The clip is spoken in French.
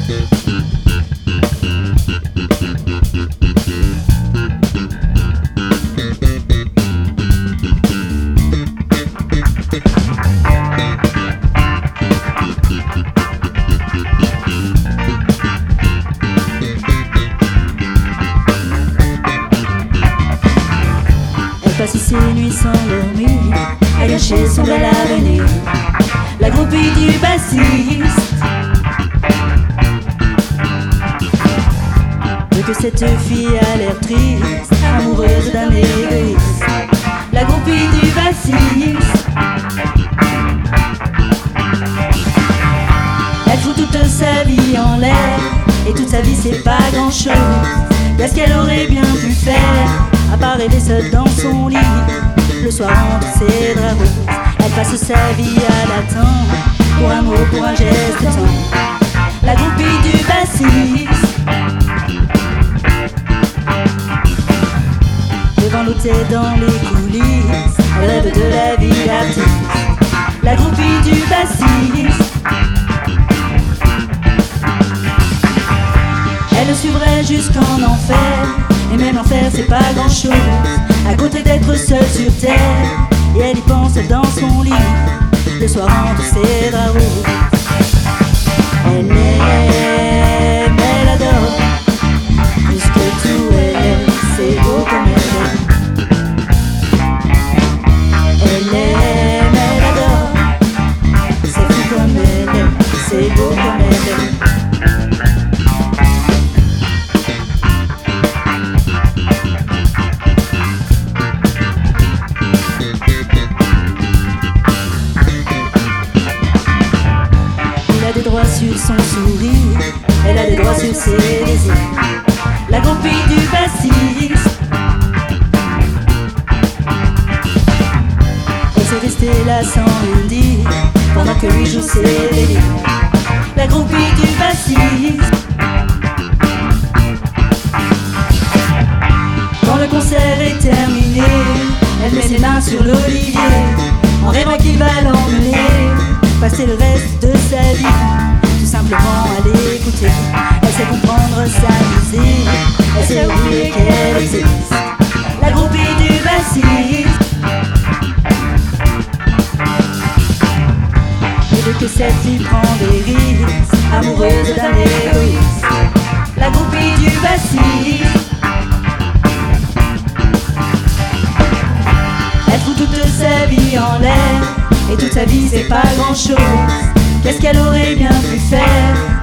Passe ses nuits sans dormir, à gâcher son bel avenir. La groupie du bassiste veut que cette fille a l'air triste, amoureuse d'un égoïste. La groupie du bassiste, elle fout toute sa vie en l'air, et toute sa vie c'est pas grand chose. Y'a ce qu'elle aurait bien pu faire, à part rêver seule dans son lit, le soir entre ses draps roses. Elle passe sa vie à l'attendre, pour un mot, pour un geste tendre. La groupie du bassiste, devant l'hôtel dans les coulisses, elle rêve de la vie d'artiste. La groupie du bassiste, elle le suivrait jusqu'en enfer, et même l'enfer c'est pas grand chose, à côté d'être seule sur terre. Et elle y pense dans son lit, le soir entre ses draps rouges. Elle aime, elle adore, plus que tout elle aime, c'est beau comme elle aime. Elle aime, elle adore, c'est fou comme elle aime, c'est beau comme elle aime. Elle a des droits sur son sourire, elle a des droits sur ses désirs. La groupie du bassiste, elle s'est restée là sans rien dire, pendant que lui joue ses délires. La groupie du bassiste, quand le concert est terminé, elle met ses mains sur l'olivier, en rêvant qu'il va l'emmener, passer le reste de sa vie, tout simplement à l'écouter. Elle sait comprendre sa musique, elle sait oublier qu'elle existe. La groupie du bassiste, et dès que cette fille prend des risques, amoureuse d'un égoïste. La groupie du bassiste, elle fout toute sa vie en l'air, et toute sa vie c'est pas grand chose. Qu'est-ce qu'elle aurait bien pu faire,